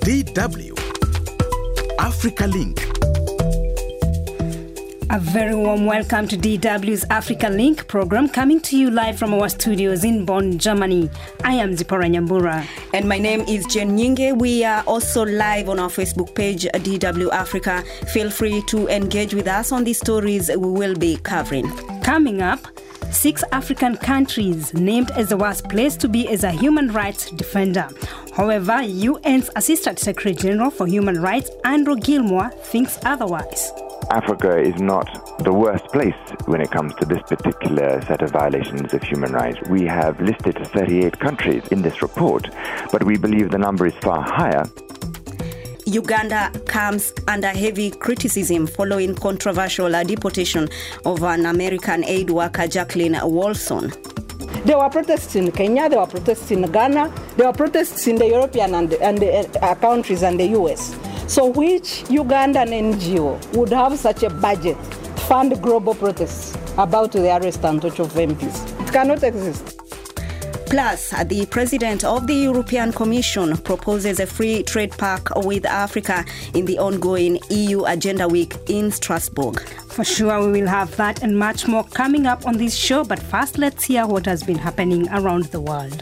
DW Africa Link. A very warm welcome to DW's Africa Link program, coming to you live from our studios in Bonn, Germany. I am Zipporah Nyambura. And my name is Jen Nyinge. We are also live on our Facebook page, DW Africa. Feel free to engage with us on the stories we will be covering. Coming up, 6 African countries named as the worst place to be as a human rights defender. However, UN's Assistant Secretary General for Human Rights, Andrew Gilmore, thinks otherwise. Africa is not the worst place when it comes to this particular set of violations of human rights. We have listed 38 countries in this report, but we believe the number is far higher. Uganda comes under heavy criticism following controversial deportation of an American aid worker, Jacqueline Wolfson. There were protests in Kenya, there were protests in Ghana, there were protests in the European and countries and the US. So which Ugandan NGO would have such a budget to fund global protests about the arrest and torture of MPs? It cannot exist. Plus, the president of the European Commission proposes a free trade pact with Africa in the ongoing EU Agenda Week in Strasbourg. For sure, we will have that and much more coming up on this show. But first, let's hear what has been happening around the world.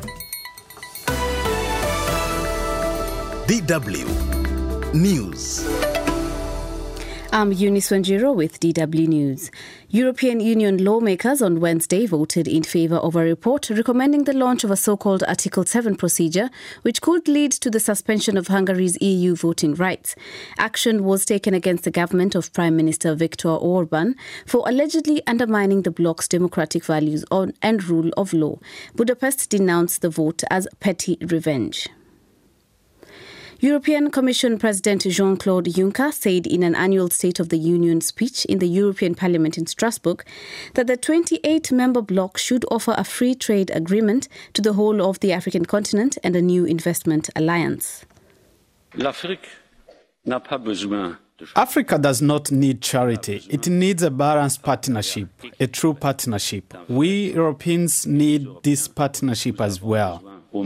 DW News. I'm Eunice Wanjiro with DW News. European Union lawmakers on Wednesday voted in favour of a report recommending the launch of a so-called Article 7 procedure, which could lead to the suspension of Hungary's EU voting rights. Action was taken against the government of Prime Minister Viktor Orban for allegedly undermining the bloc's democratic values and rule of law. Budapest denounced the vote as petty revenge. European Commission President Jean-Claude Juncker said in an annual State of the Union speech in the European Parliament in Strasbourg that the 28-member bloc should offer a free trade agreement to the whole of the African continent and a new investment alliance. Africa does not need charity. It needs a balanced partnership, a true partnership. We Europeans need this partnership as well.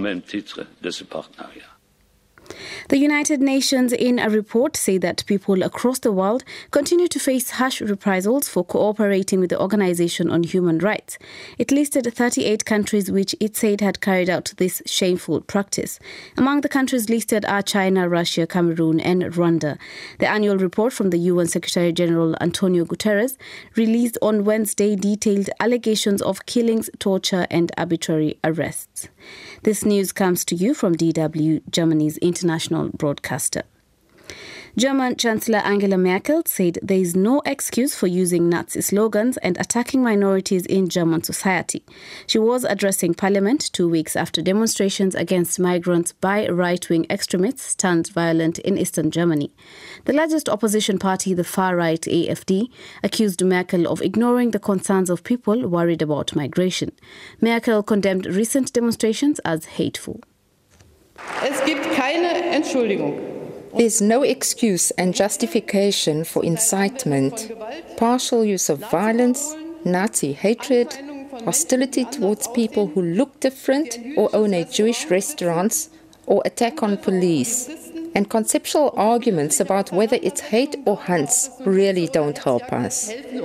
The United Nations, in a report, say that people across the world continue to face harsh reprisals for cooperating with the Organization on Human Rights. It listed 38 countries which it said had carried out this shameful practice. Among the countries listed are China, Russia, Cameroon and Rwanda. The annual report from the UN Secretary General Antonio Guterres, released on Wednesday, detailed allegations of killings, torture and arbitrary arrests. This news comes to you from DW, Germany's international broadcaster. German Chancellor Angela Merkel said there is no excuse for using Nazi slogans and attacking minorities in German society. She was addressing Parliament 2 weeks after demonstrations against migrants by right-wing extremists turned violent in eastern Germany. The largest opposition party, the far-right AfD, accused Merkel of ignoring the concerns of people worried about migration. Merkel condemned recent demonstrations as hateful. Es gibt keine Entschuldigung. There's no excuse and justification for incitement, partial use of violence, Nazi hatred, hostility towards people who look different or own a Jewish restaurants, or attack on police. And conceptual arguments about whether it's hate or hunts really don't help us.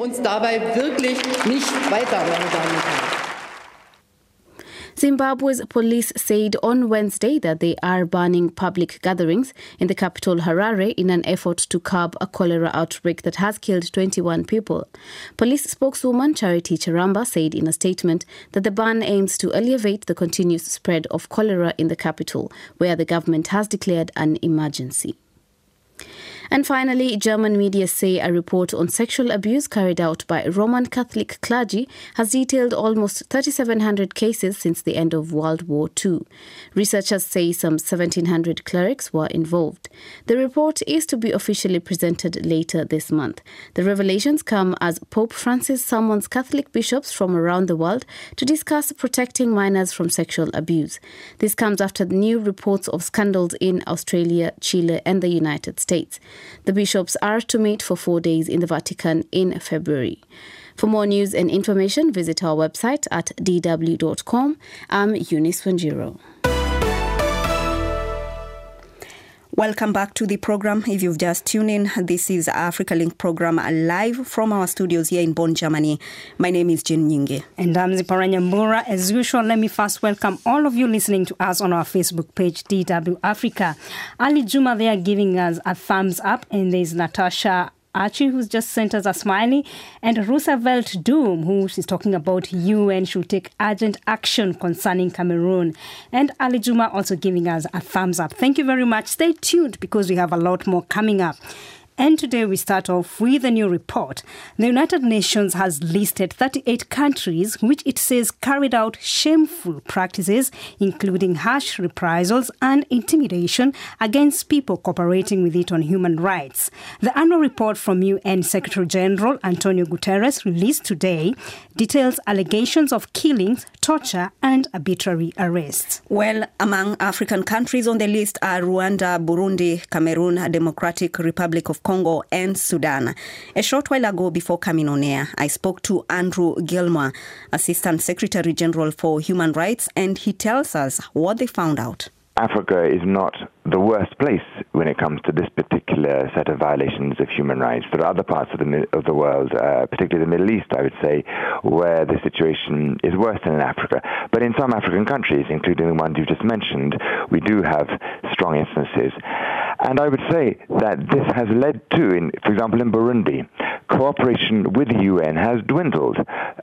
Zimbabwe's police said on Wednesday that they are banning public gatherings in the capital Harare in an effort to curb a cholera outbreak that has killed 21 people. Police spokeswoman Charity Charamba said in a statement that the ban aims to alleviate the continuous spread of cholera in the capital, where the government has declared an emergency. And finally, German media say a report on sexual abuse carried out by Roman Catholic clergy has detailed almost 3,700 cases since the end of World War II. Researchers say some 1,700 clerics were involved. The report is to be officially presented later this month. The revelations come as Pope Francis summons Catholic bishops from around the world to discuss protecting minors from sexual abuse. This comes after new reports of scandals in Australia, Chile and the United States. The bishops are to meet for 4 days in the Vatican in February. For more news and information, visit our website at dw.com. I'm Eunice Wanjiro. Welcome back to the program. If you've just tuned in, this is Africa Link program live from our studios here in Bonn, Germany. My name is Jen Nyinge. And I'm Zipporah Nyambura. As usual, let me first welcome all of you listening to us on our Facebook page, DW Africa. Ali Juma there giving us a thumbs up, and there's Natasha Archie, who's just sent us a smiley, and Roosevelt Doom, who is talking about UN should take urgent action concerning Cameroon. And Ali Juma also giving us a thumbs up. Thank you very much. Stay tuned because we have a lot more coming up. And today we start off with a new report. The United Nations has listed 38 countries which it says carried out shameful practices, including harsh reprisals and intimidation against people cooperating with it on human rights. The annual report from UN Secretary General Antonio Guterres, released today, details allegations of killings, torture and arbitrary arrests. Well, among African countries on the list are Rwanda, Burundi, Cameroon, Democratic Republic of Congo and Sudan. A short while ago, before coming on air, I spoke to Andrew Gilmore, Assistant Secretary General for Human Rights, and he tells us what they found out. Africa is not the worst place when it comes to this particular set of violations of human rights. There are other parts of the world, particularly the Middle East, I would say, where the situation is worse than in Africa. But in some African countries, including the ones you just mentioned, we do have strong instances. And I would say that this has led to, for example, in Burundi, cooperation with the UN has dwindled.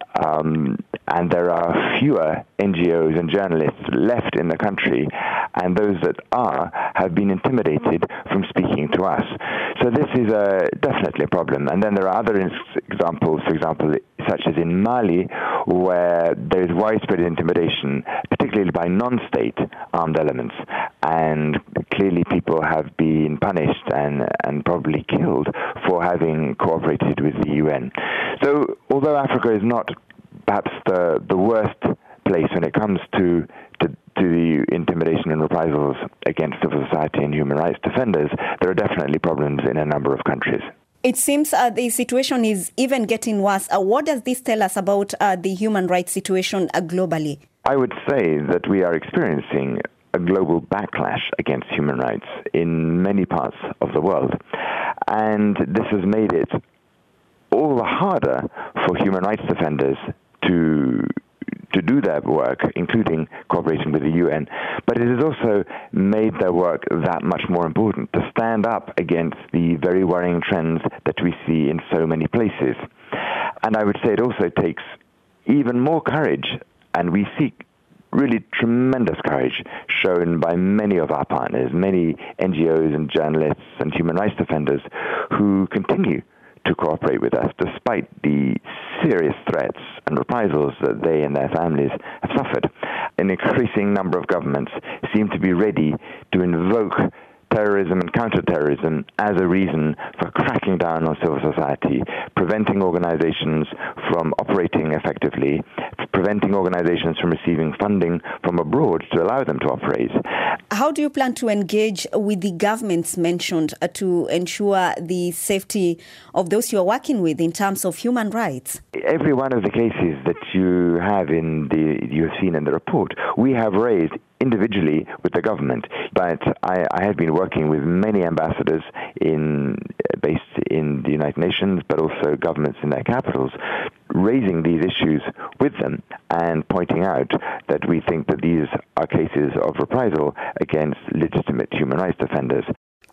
And there are fewer NGOs and journalists left in the country, and those that are have been intimidated from speaking to us. So this is definitely a problem. And then there are other examples, for example, such as in Mali, where there is widespread intimidation, particularly by non-state armed elements. And clearly people have been punished and probably killed for having cooperated with the UN. So although Africa is not perhaps the worst place when it comes to the intimidation and reprisals against civil society and human rights defenders, there are definitely problems in a number of countries. It seems the situation is even getting worse. What does this tell us about the human rights situation globally? I would say that we are experiencing a global backlash against human rights in many parts of the world. And this has made it all the harder for human rights defenders to do their work, including cooperation with the UN. But it has also made their work that much more important, to stand up against the very worrying trends that we see in so many places. And I would say it also takes even more courage, and we seek really tremendous courage shown by many of our partners, many NGOs and journalists and human rights defenders who continue to cooperate with us despite the serious threats and reprisals that they and their families have suffered. An increasing number of governments seem to be ready to invoke terrorism and counterterrorism as a reason for cracking down on civil society, preventing organizations from operating effectively, preventing organizations from receiving funding from abroad to allow them to operate. How do you plan to engage with the governments mentioned to ensure the safety of those you are working with in terms of human rights? Every one of the cases that you have seen in the report, we have raised individually with the government, but I have been working with many ambassadors based in the United Nations, but also governments in their capitals, raising these issues with them and pointing out that we think that these are cases of reprisal against legitimate human rights defenders.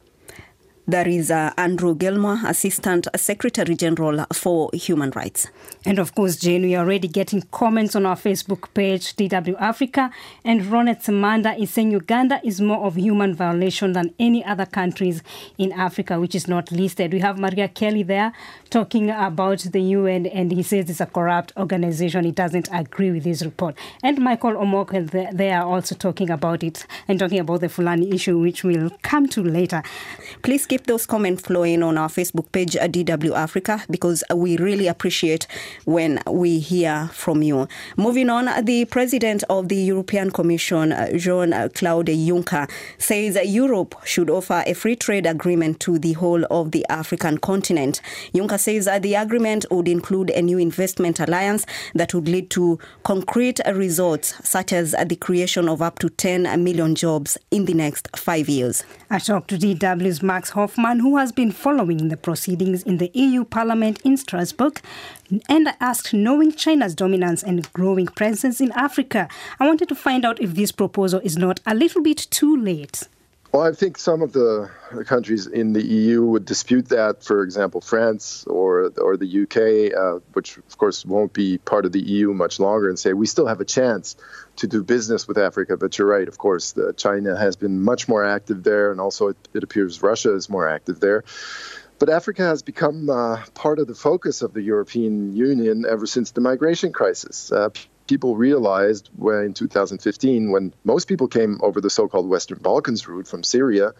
There is Andrew Gilmore, Assistant Secretary General for Human Rights. And of course, Jane, we are already getting comments on our Facebook page, DW Africa. And Ronet Samanda is saying Uganda is more of human violation than any other countries in Africa, which is not listed. We have Maria Kelly there talking about the UN, and he says it's a corrupt organization. He doesn't agree with this report. And Michael Omoke, they are also talking about it and talking about the Fulani issue, which we'll come to later. Please keep keep those comments flowing on our Facebook page at DW Africa, because we really appreciate when we hear from you. Moving on, the President of the European Commission, Jean-Claude Juncker, says Europe should offer a free trade agreement to the whole of the African continent. Juncker says the agreement would include a new investment alliance that would lead to concrete results, such as the creation of up to 10 million jobs in the next 5 years. I talked to DW's Max Hoffman, who has been following the proceedings in the EU Parliament in Strasbourg, and I asked, knowing China's dominance and growing presence in Africa, I wanted to find out if this proposal is not a little bit too late. Well, I think some of the countries in the EU would dispute that. For example, France or the UK, which of course won't be part of the EU much longer, and say we still have a chance to do business with Africa. But you're right, of course, China has been much more active there, and also it appears Russia is more active there. But Africa has become part of the focus of the European Union ever since the migration crisis. People realized in 2015, when most people came over the so-called Western Balkans route from Syria,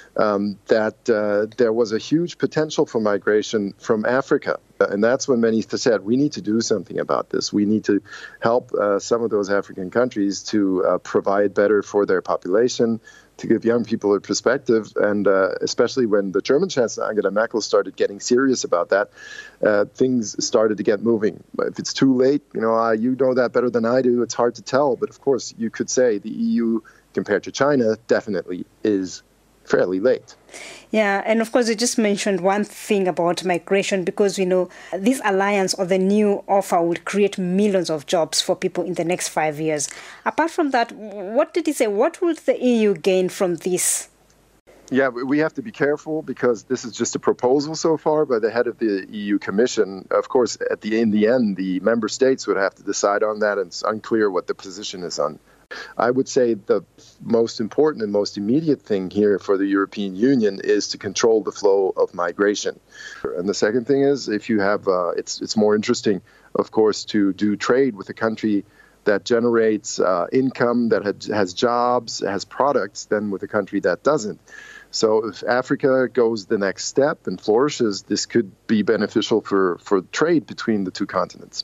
that there was a huge potential for migration from Africa. And that's when many said, we need to do something about this. We need to help some of those African countries to provide better for their population, to give young people a perspective. And especially when the German Chancellor Angela Merkel started getting serious about that, things started to get moving. If it's too late, you know that better than I do. It's hard to tell. But of course, you could say the EU, compared to China, definitely is fairly late. Yeah, and of course, you just mentioned one thing about migration, because, this alliance or the new offer would create millions of jobs for people in the next 5 years. Apart from that, what did he say? What would the EU gain from this? Yeah, we have to be careful, because this is just a proposal so far by the head of the EU Commission. Of course, in the end, the member states would have to decide on that, and it's unclear what the position is on. I would say the most important and most immediate thing here for the European Union is to control the flow of migration. And the second thing is, if you have, it's more interesting, of course, to do trade with a country that generates income, that has jobs, has products, than with a country that doesn't. So if Africa goes the next step and flourishes, this could be beneficial for trade between the two continents.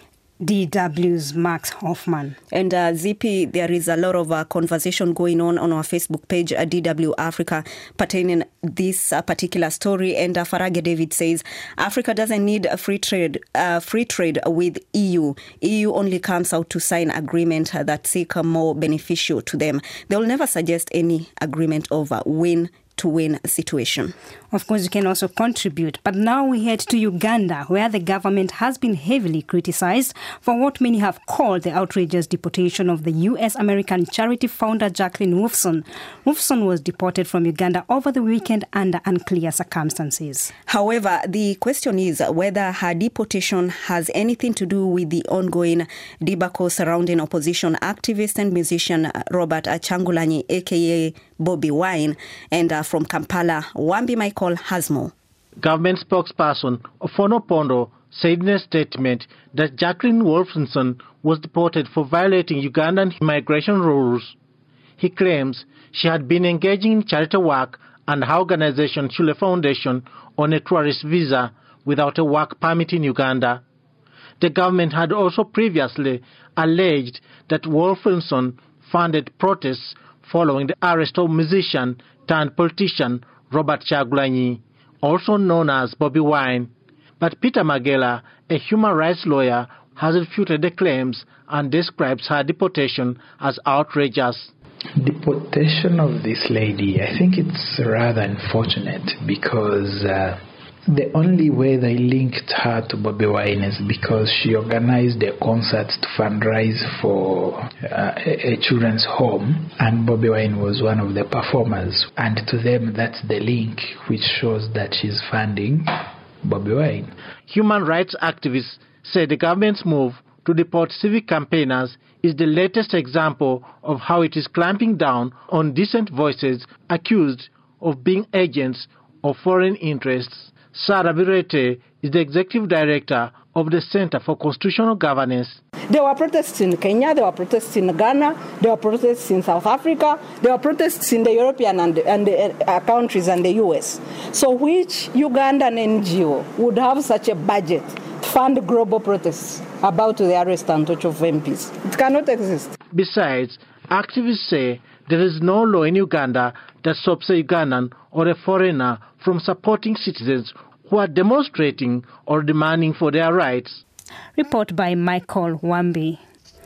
DW's Max Hoffman. And Zippy, there is a lot of conversation going on our Facebook page at DW Africa pertaining this particular story. And Farage David says Africa doesn't need a free trade with EU. EU only comes out to sign agreement that seek more beneficial to them. They will never suggest any agreement of win-to-win situation. Of course, you can also contribute. But now we head to Uganda, where the government has been heavily criticized for what many have called the outrageous deportation of the U.S.-American charity founder Jacqueline Wolfson. Wolfson was deported from Uganda over the weekend under unclear circumstances. However, the question is whether her deportation has anything to do with the ongoing debacle surrounding opposition activist and musician Robert Kyagulanyi, a.k.a. Bobi Wine. And from Kampala, Wambi Michael has more. Government spokesperson Ofono Pondo said in a statement that Jacqueline Wolfson was deported for violating Ugandan immigration rules. He claims she had been engaging in charity work and her organization Shule Foundation on a tourist visa without a work permit in Uganda. The government had also previously alleged that Wolfson funded protests following the arrest of musician turned politician Robert Kyagulanyi, also known as Bobi Wine. But Peter Magela, a human rights lawyer, has refuted the claims and describes her deportation as outrageous. Deportation of this lady, I think it's rather unfortunate, because the only way they linked her to Bobi Wine is because she organized a concert to fundraise for a children's home, and Bobi Wine was one of the performers. And to them, that's the link, which shows that she's funding Bobi Wine. Human rights activists say the government's move to deport civic campaigners is the latest example of how it is clamping down on decent voices accused of being agents of foreign interests. Sarah Birete is the executive director of the Center for Constitutional Governance. There were protests in Kenya, there were protests in Ghana, there were protests in South Africa, there were protests in the European and countries and the US. So which Ugandan NGO would have such a budget to fund global protests about the arrest and torture of MPs? It cannot exist. Besides, activists say there is no law in Uganda that stops a Ugandan or a foreigner from supporting citizens who are demonstrating or demanding for their rights. Report by Michael Wambi.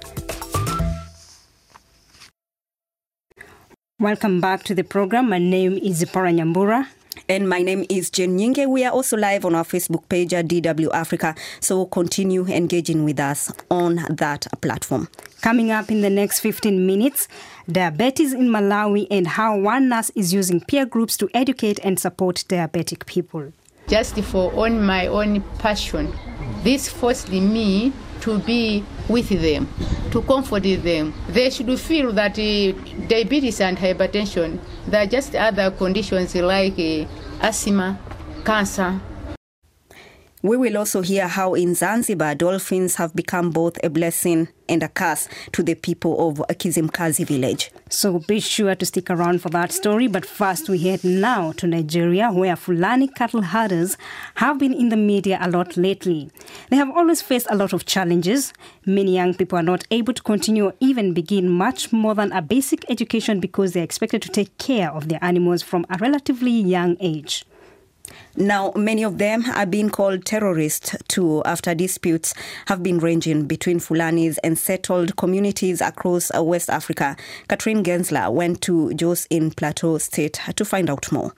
Welcome back to the program. My name is Zipporah Nyambura. And my name is Jen Nyinge. We are also live on our Facebook page at DW Africa, so continue engaging with us on that platform. Coming up in the next 15 minutes, diabetes in Malawi and how one nurse is using peer groups to educate and support diabetic people. Just for my own passion, this forced me to be with them, to comfort them. They should feel that diabetes and hypertension, there are just other conditions like asthma, cancer. We will also hear how in Zanzibar, dolphins have become both a blessing and a curse to the people of Kizimkazi village. So be sure to stick around for that story. But first we head now to Nigeria, where Fulani cattle herders have been in the media a lot lately. They have always faced a lot of challenges. Many young people are not able to continue or even begin much more than a basic education because they are expected to take care of their animals from a relatively young age. Now, many of them are being called terrorists too after disputes have been ranging between Fulanis and settled communities across West Africa. Catherine Gensler went to Jos in Plateau State to find out more.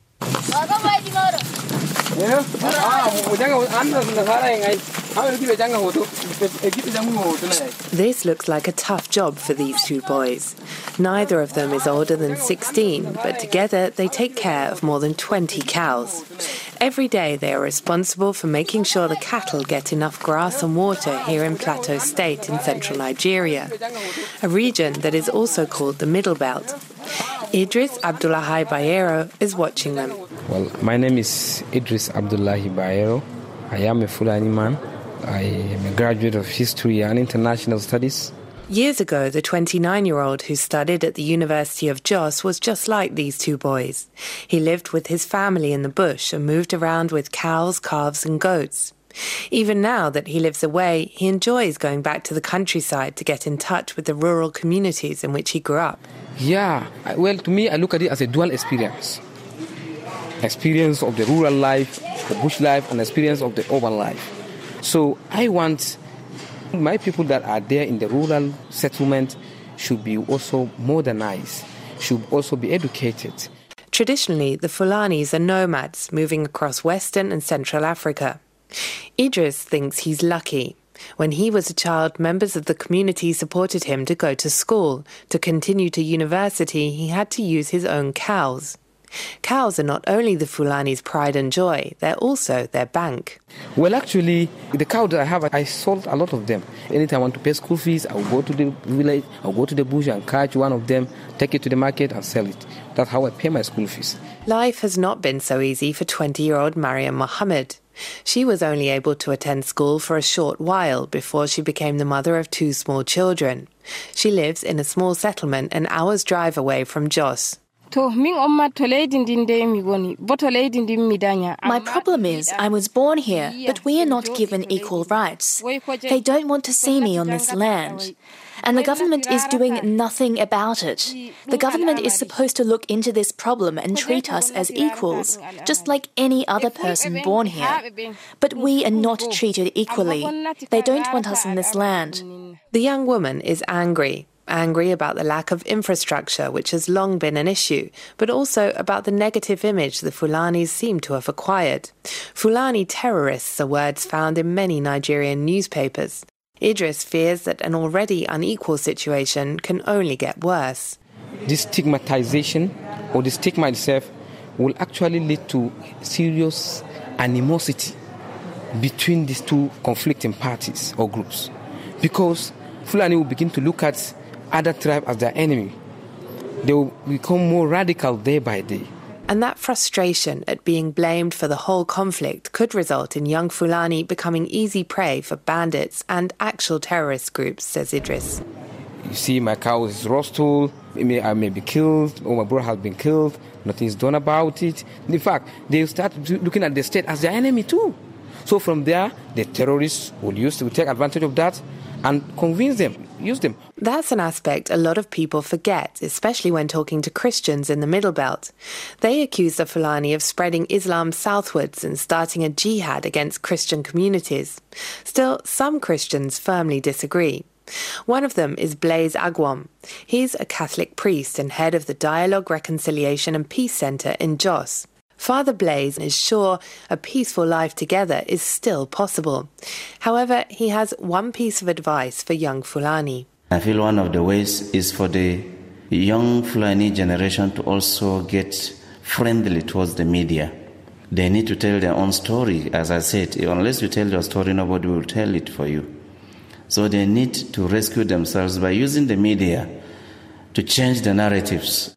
This looks like a tough job for these two boys. Neither of them is older than 16, but together they take care of more than 20 cows. Every day they are responsible for making sure the cattle get enough grass and water here in Plateau State in central Nigeria, a region that is also called the Middle Belt. Idris Abdullahi Bayero is watching them. Well, my name is Idris Abdullahi Bayero. I am a Fulani man. I am a graduate of History and International Studies. Years ago, the 29-year-old who studied at the University of Jos was just like these two boys. He lived with his family in the bush and moved around with cows, calves and goats. Even now that he lives away, he enjoys going back to the countryside to get in touch with the rural communities in which he grew up. Yeah, well, to me, I look at it as a dual experience. Experience of the rural life, the bush life, and experience of the urban life. So I want my people that are there in the rural settlement should be also modernized, should also be educated. Traditionally, the Fulanis are nomads moving across Western and Central Africa. Idris thinks he's lucky. When he was a child, members of the community supported him to go to school. To continue to university, he had to use his own cows. Cows are not only the Fulani's pride and joy, they're also their bank. Well, actually, the cows that I have, I sold a lot of them. Anytime I want to pay school fees, I'll go to the village, I'll go to the bush and catch one of them, take it to the market and sell it. That's how I pay my school fees. Life has not been so easy for 20-year-old Mariam Mohammed. She was only able to attend school for a short while before she became the mother of two small children. She lives in a small settlement an hour's drive away from Jos. My problem is I was born here, but we are not given equal rights. They don't want to see me on this land. And the government is doing nothing about it. The government is supposed to look into this problem and treat us as equals, just like any other person born here. But we are not treated equally. They don't want us in this land. The young woman is angry about the lack of infrastructure, which has long been an issue, but also about the negative image the Fulanis seem to have acquired. Fulani terrorists are words found in many Nigerian newspapers. Idris fears that an already unequal situation can only get worse. This stigmatization or the stigma itself will actually lead to serious animosity between these two conflicting parties or groups, because Fulani will begin to look at other tribes as their enemy. They will become more radical day by day. And that frustration at being blamed for the whole conflict could result in young Fulani becoming easy prey for bandits and actual terrorist groups, says Idris. You see, my cow is roasted, I may be killed, or my brother has been killed, nothing is done about it. In fact, they start looking at the state as their enemy too. So from there, the terrorists will take advantage of that and convince them, use them. That's an aspect a lot of people forget, especially when talking to Christians in the Middle Belt. They accuse the Fulani of spreading Islam southwards and starting a jihad against Christian communities. Still, some Christians firmly disagree. One of them is Blaise Agwam. He's a Catholic priest and head of the Dialogue, Reconciliation and Peace Centre in Jos. Father Blaise is sure a peaceful life together is still possible. However, he has one piece of advice for young Fulani. I feel one of the ways is for the young Fulani generation to also get friendly towards the media. They need to tell their own story. As I said, unless you tell your story, nobody will tell it for you. So they need to rescue themselves by using the media to change the narratives.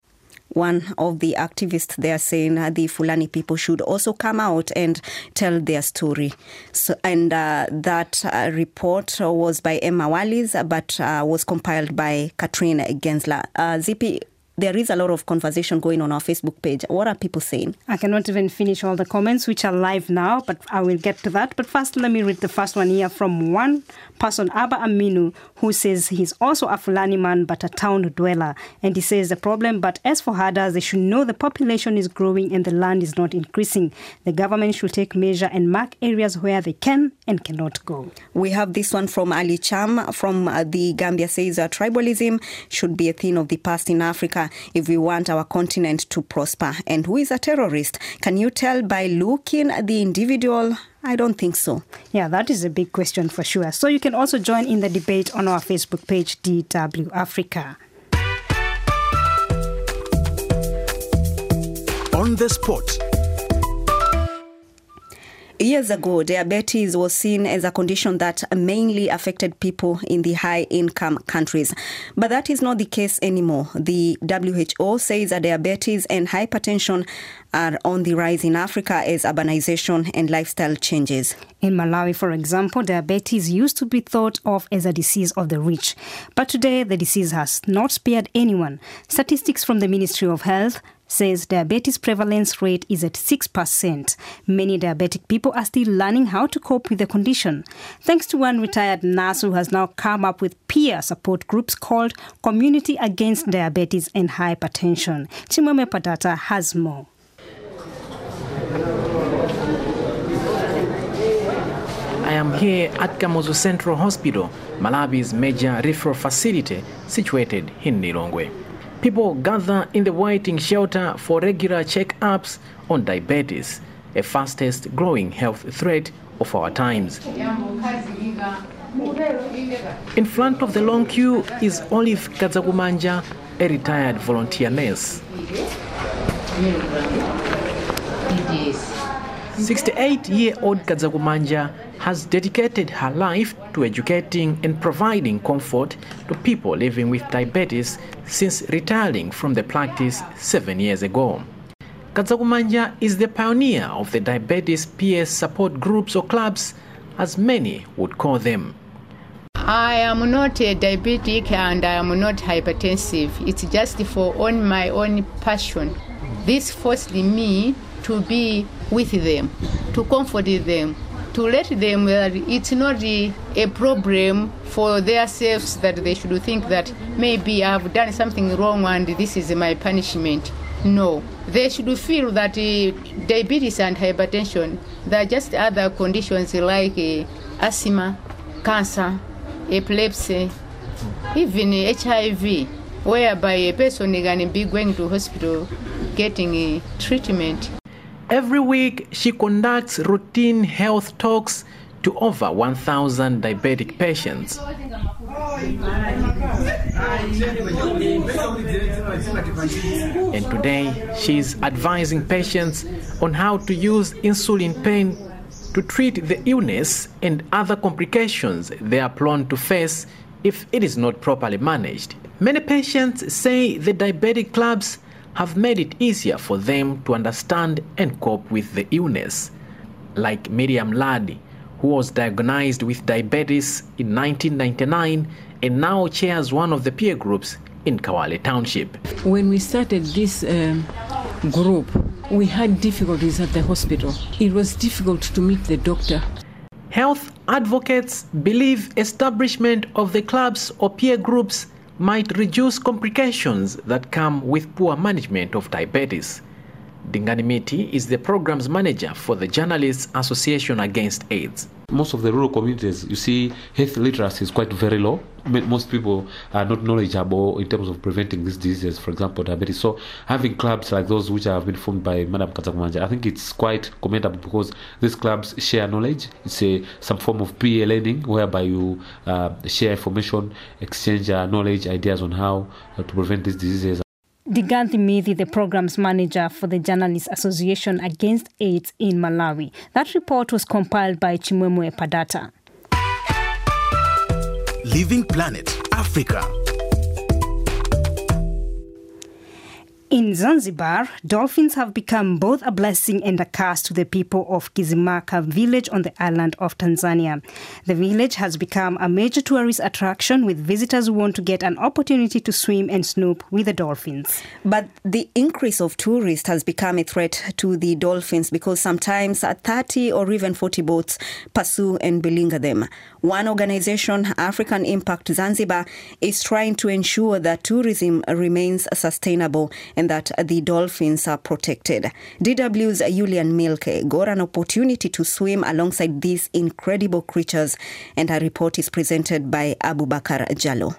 One of the activists there saying the Fulani people should also come out and tell their story. So, and that report was by Emma Wallis, but was compiled by Katrine Gensler. Zippy, there is a lot of conversation going on our Facebook page. What are people saying? I cannot even finish all the comments, which are live now, but I will get to that. But first, let me read the first one here from one person, Abba Aminu, who says he's also a Fulani man, but a town dweller. And he says the problem, but as for herders, they should know the population is growing and the land is not increasing. The government should take measure and mark areas where they can and cannot go. We have this one from Ali Cham from the Gambia, says tribalism should be a thing of the past in Africa if we want our continent to prosper. And who is a terrorist? Can you tell by looking at the individual? I don't think so. Yeah, that is a big question for sure. So you can also join in the debate on our Facebook page, DW Africa. On the spot. Years ago, diabetes was seen as a condition that mainly affected people in the high-income countries. But that is not the case anymore. The WHO says that diabetes and hypertension are on the rise in Africa as urbanization and lifestyle changes. In Malawi, for example, diabetes used to be thought of as a disease of the rich. But today, the disease has not spared anyone. Statistics from the Ministry of Health says diabetes prevalence rate is at 6%. Many diabetic people are still learning how to cope with the condition. Thanks to one retired nurse who has now come up with peer support groups called Community Against Diabetes and Hypertension. Chimweme Patata has more. I am here at Kamuzu Central Hospital, Malawi's major referral facility situated in Lilongwe. People gather in the waiting shelter for regular check-ups on diabetes, a fastest growing health threat of our times. In front of the long queue is Olive Kadzagumanja, a retired volunteer nurse. 68-year-old Kadzagumanja has dedicated her life to educating and providing comfort to people living with diabetes since retiring from the practice 7 years ago. Kadzagumanja is the pioneer of the diabetes peer support groups or clubs, as many would call them. I am not a diabetic and I am not hypertensive. It's just for my own passion. This forced me to be with them, to comfort them, to let them that it's not a problem for themselves that they should think that maybe I have done something wrong and this is my punishment. No, they should feel that diabetes and hypertension, they're just other conditions like asthma, cancer, epilepsy, even HIV, whereby a person can be going to hospital getting treatment. Every week, she conducts routine health talks to over 1,000 diabetic patients. And today, she is advising patients on how to use insulin pen to treat the illness and other complications they are prone to face if it is not properly managed. Many patients say the diabetic clubs have made it easier for them to understand and cope with the illness, like Miriam Ladi, who was diagnosed with diabetes in 1999 and now chairs one of the peer groups in Kawale Township. When we started this group, we had difficulties at the hospital. It was difficult to meet the doctor. Health advocates believe establishment of the clubs or peer groups might reduce complications that come with poor management of diabetes. Dingani Miti is the programs manager for the Journalists Association Against AIDS. Most of the rural communities, you see, health literacy is quite very low. Most people are not knowledgeable in terms of preventing these diseases, for example, diabetes. So having clubs like those which have been formed by Madam Katakumanja, I think it's quite commendable because these clubs share knowledge. It's some form of peer learning whereby you share information, exchange knowledge, ideas on how to prevent these diseases. Diganthi Mithi, the programs manager for the Journalists Association Against AIDS in Malawi. That report was compiled by Chimwemwe Padata. Living Planet Africa. In Zanzibar, dolphins have become both a blessing and a curse to the people of Kizimaka village on the island of Tanzania. The village has become a major tourist attraction with visitors who want to get an opportunity to swim and snoop with the dolphins. But the increase of tourists has become a threat to the dolphins because sometimes 30 or even 40 boats pursue and belinger them. One organization, African Impact Zanzibar, is trying to ensure that tourism remains sustainable and that the dolphins are protected. DW's Julian Milke got an opportunity to swim alongside these incredible creatures, and her report is presented by Abubakar Jallo.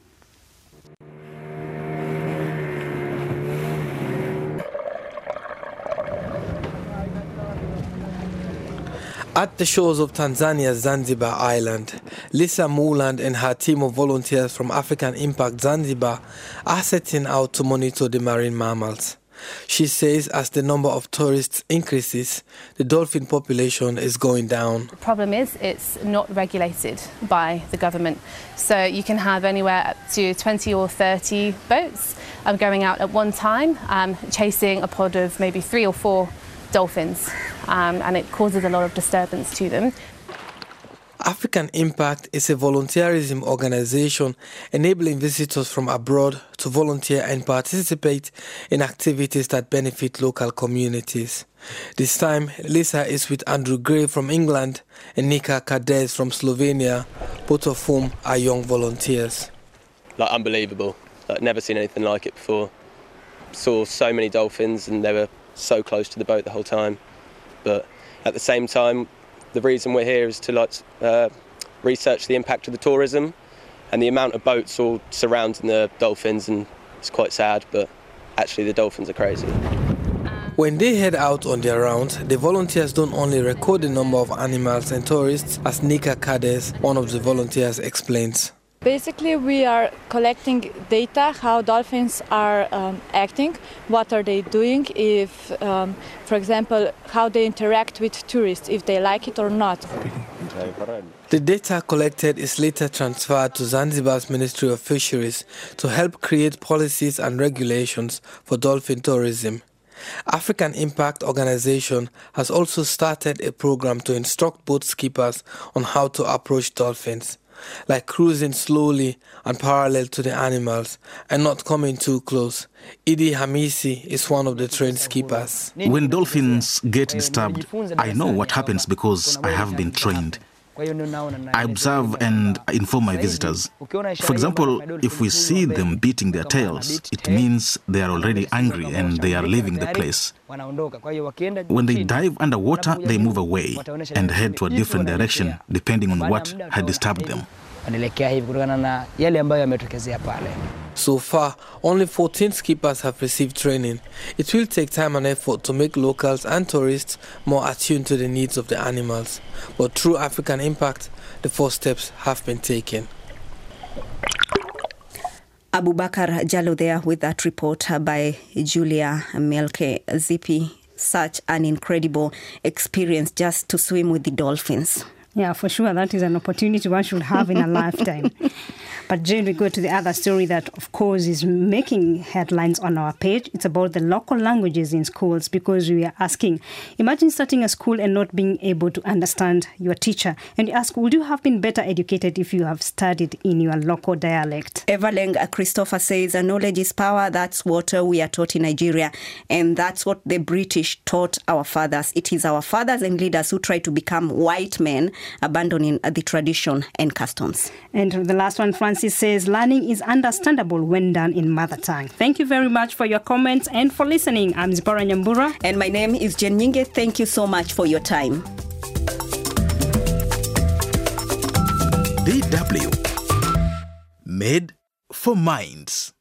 At the shores of Tanzania's Zanzibar Island, Lisa Mooland and her team of volunteers from African Impact Zanzibar are setting out to monitor the marine mammals. She says as the number of tourists increases, the dolphin population is going down. The problem is it's not regulated by the government. So you can have anywhere up to 20 or 30 boats going out at one time, chasing a pod of maybe 3 or 4 dolphins, and it causes a lot of disturbance to them. African Impact is a volunteerism organization enabling visitors from abroad to volunteer and participate in activities that benefit local communities. This time, Lisa is with Andrew Gray from England and Nika Kades from Slovenia, both of whom are young volunteers. Like, unbelievable. I've never seen anything like it before. Saw so many dolphins and they were so close to the boat the whole time. But at the same time, the reason we're here is to research the impact of the tourism and the amount of boats all surrounding the dolphins, and it's quite sad, but actually the dolphins are crazy. When they head out on their rounds, the volunteers don't only record the number of animals and tourists, as Nika Kades, one of the volunteers, explains. Basically, we are collecting data, how dolphins are acting, what are they doing, if, for example, how they interact with tourists, if they like it or not. The data collected is later transferred to Zanzibar's Ministry of Fisheries to help create policies and regulations for dolphin tourism. African Impact Organization has also started a program to instruct boat skippers on how to approach dolphins, like cruising slowly and parallel to the animals and not coming too close. Idi Hamisi is one of the trained skippers. When dolphins get disturbed, I know what happens because I have been trained. I observe and inform my visitors. For example, if we see them beating their tails, it means they are already angry and they are leaving the place. When they dive underwater, they move away and head to a different direction depending on what had disturbed them. So far, only 14 skippers have received training. It will take time and effort to make locals and tourists more attuned to the needs of the animals. But through African Impact, the first steps have been taken. Abubakar Jallo there with that report by Julia Melke. Zippy, such an incredible experience just to swim with the dolphins. Yeah, for sure. That is an opportunity one should have in a lifetime. But Jane, we go to the other story that, of course, is making headlines on our page. It's about the local languages in schools, because we are asking, imagine starting a school and not being able to understand your teacher. And you ask, would you have been better educated if you have studied in your local dialect? Everleng Christopher says, knowledge is power. That's what we are taught in Nigeria. And that's what the British taught our fathers. It is our fathers and leaders who try to become white men, abandoning the tradition and customs. And the last one, Francis says, learning is understandable when done in mother tongue. Thank you very much for your comments and for listening. I'm Zipporah Nyambura. And my name is Jen Nyinge. Thank you so much for your time. DW. Made for Minds.